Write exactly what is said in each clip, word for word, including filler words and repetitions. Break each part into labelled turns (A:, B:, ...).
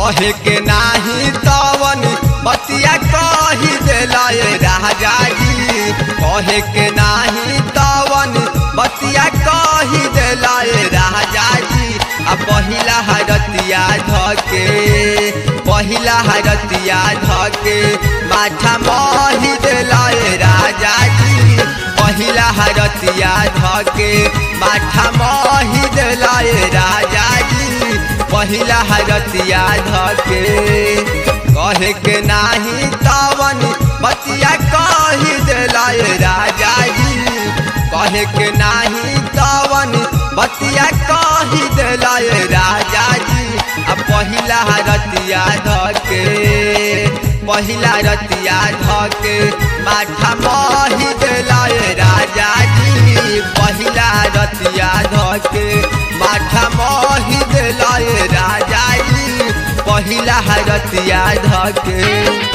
A: कहे के नाही तवन बतिया कही देला राजा जी। कहे के नाही तवन बतिया कही देला राजा जी। आ पहिला हरतिया धके पहिला हरतिया धके माथा मही देला राजा जी। पहिला हरतिया धके माथा मही देला राजा जी। पहिला हरतिया धके कहे के नाही तवन बतिया कही देला राजा जी। कहे के नाही तवन बतिया कही देला राजा जी। आ पहिला रतिया धके पहिला रतिया धके माथा मही देला राजा जी। पहिला रतिया धके माथा मही देला राजा जी। पहिला रतिया धके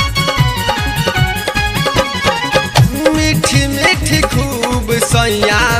A: सैया